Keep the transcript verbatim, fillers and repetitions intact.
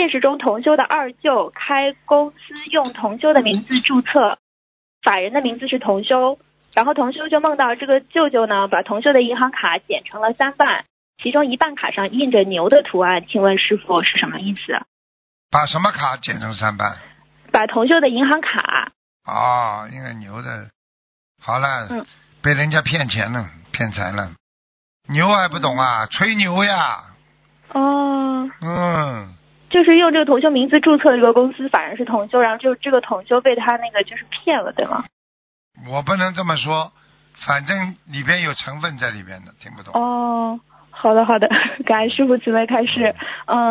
现实中同修的二舅开公司用同修的名字注册，法人的名字是同修，然后同修就梦到这个舅舅呢把同修的银行卡剪成了三半，其中一半卡上印着牛的图案，请问师傅是什么意思？ 把什么卡剪成三半？ 把同修的银行卡。 哦，应该牛的。好了， 嗯， 被人家骗钱了，骗财了。牛还不懂啊？嗯、吹牛呀。 哦。 嗯。 就是用这个同修名字注册这个公司，法人是同修，然后就这个同修被他那个就是骗了，对吗？ 我不能这么说，反正里边有成分在里边的，听不懂。 哦，好的好的，感恩师父慈悲开示。嗯。